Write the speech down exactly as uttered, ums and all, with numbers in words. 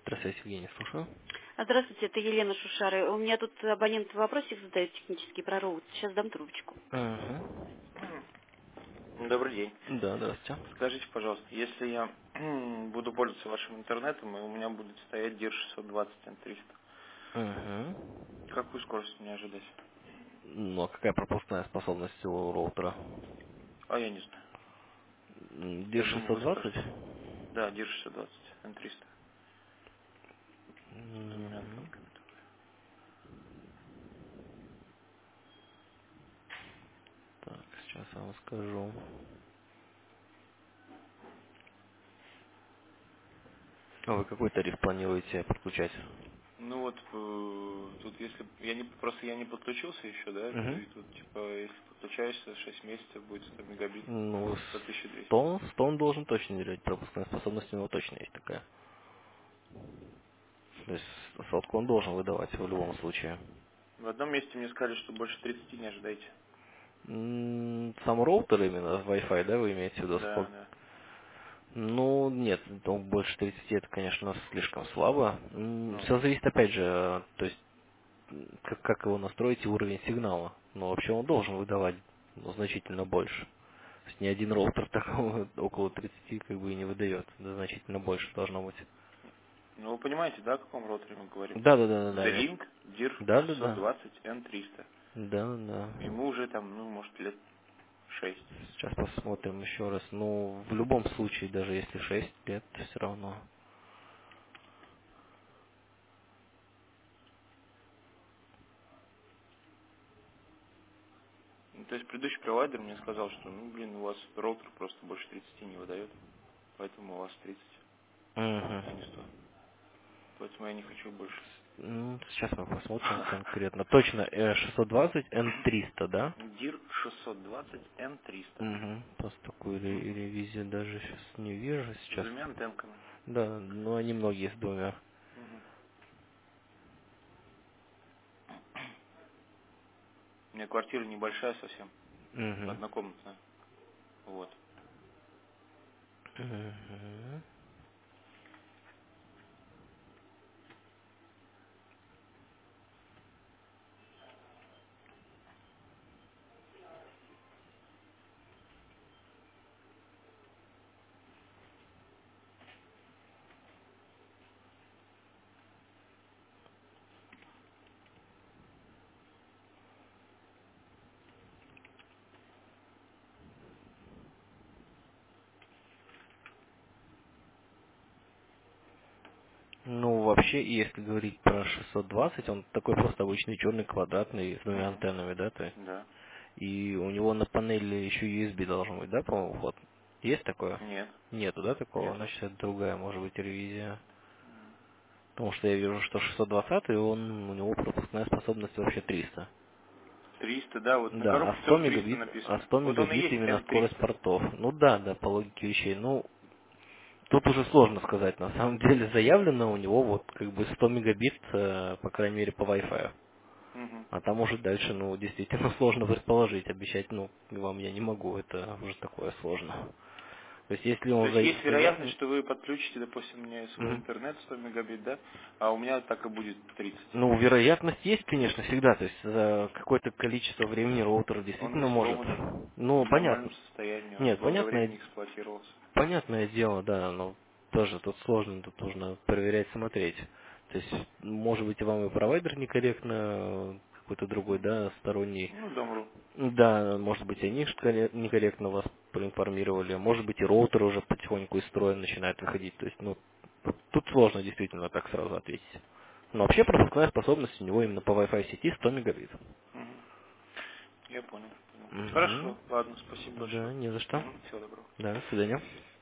Здравствуйте, Евгений, слушаю. Здравствуйте, это Елена Шушары. У меня тут абонент вопросик задает технический про роут. Сейчас дам трубочку. Угу. Добрый день. Да, здравствуйте. Скажите, пожалуйста, если я буду пользоваться вашим интернетом, и у меня будет стоять дир шестьсот двадцать эн триста, Угу. какую скорость мне ожидать? Ну, а какая пропускная способность у роутера? А я не знаю. М, Дир Я думаю, шестьсот вы двадцать? скажете. Да, дир шестьсот двадцать эн триста. Доминант Мгм. комплектовый. Так, сейчас я вам скажу. А вы какой тариф планируете подключать? Ну вот, э, тут если... Я не, просто я не подключился еще, да, Угу. и тут, типа, если подключаешься, шесть месяцев будет сто мегабит Ну, за тысячу двести. сто, сто он должен точно делать, пропускная способность у него точно есть такая. То есть сотку он должен выдавать в любом случае. В одном месте мне сказали, что больше тридцати не ожидайте. М, Сам роутер именно, Wi-Fi, да, вы имеете в виду? Да, Сколько? да. Ну, нет, ну, больше тридцати это, конечно, слишком слабо. Ну, Все зависит, опять же, э, то есть, м, как, как его настроить и уровень сигнала. Но вообще он должен выдавать ну, значительно больше. То есть ни один роутер такого около тридцати как бы и не выдает. Да, значительно больше должно быть. ну вы понимаете, да, о каком роутере мы говорим? Да, да, да, да, да, The я... Link дир Да, да, шестьсот да. двадцать эн триста. Да, да. Ему уже там, ну, может, лет шесть. Сейчас посмотрим еще раз. Ну, в любом случае, даже если шесть лет, все равно. Ну, то есть предыдущий провайдер мне сказал, что, ну, блин, у вас роутер просто больше тридцати не выдает, поэтому у вас тридцать, а не Угу. сто. Поэтому я не хочу больше. Ну, сейчас мы посмотрим конкретно. Точно, э, шестьсот двадцать эн триста, да? дир шестьсот двадцать эн триста. Угу. Просто такую ре- ревизию даже сейчас не вижу С сейчас. двумя антенками. Да, но они многие с двумя. Мгм. У меня квартира небольшая совсем, Угу. однокомнатная. Вот. Угу. Ну, вообще, если говорить про шестьсот двадцать, он такой просто обычный черный квадратный с двумя Мгм. антеннами, да, то есть. Да. И у него на панели еще ю эс би должен быть, да, по-моему, вход? Есть такое? Нет. Нету, да, такого? Нету. Значит, это другая, может быть, ревизия. Потому что я вижу, что шестьсот двадцать, он, у него пропускная способность вообще триста. триста, да, вот на Да, а коробке сто тоже триста мегабит, а написано. сто Вот он и мегабит есть именно эн скорость триста. портов. Ну да, да, по логике вещей. Ну, тут уже сложно сказать. На самом деле заявлено у него вот как бы сто мегабит, э, по крайней мере, по Wi-Fi. Мгм. А там уже дальше, ну, действительно сложно предположить. Обещать, ну, вам я не могу. Это уже такое сложно. То есть, если То он есть есть вероятность, заявлен... что вы подключите, допустим, мне свой интернет сто мегабит, да, а у меня так и будет тридцать. Ну, вероятность есть, конечно, всегда. То есть за какое-то количество времени роутер Он действительно не может. сломанный, Ну, он в нормальном понятно. состоянии, он Нет, долгое время понятное, не эксплуатировался. понятное дело, да, но тоже тут сложно, тут нужно проверять, смотреть. То есть, может быть, и вам и провайдер некорректно, какой-то другой, Мгм. да, сторонний. Ну, Дом.ру. Да, может быть, они ж коре- некорректно вас проинформировали. Может быть, и роутер уже потихоньку из строя начинает выходить. То есть, ну, тут сложно действительно так сразу ответить. Но вообще пропускная способность у него именно по Wi-Fi сети сто мегабит. Мгм. Я понял, понял. Угу. Хорошо, ладно, спасибо Да, большое. не за что. Мгм. Всего доброго. Да, до свидания.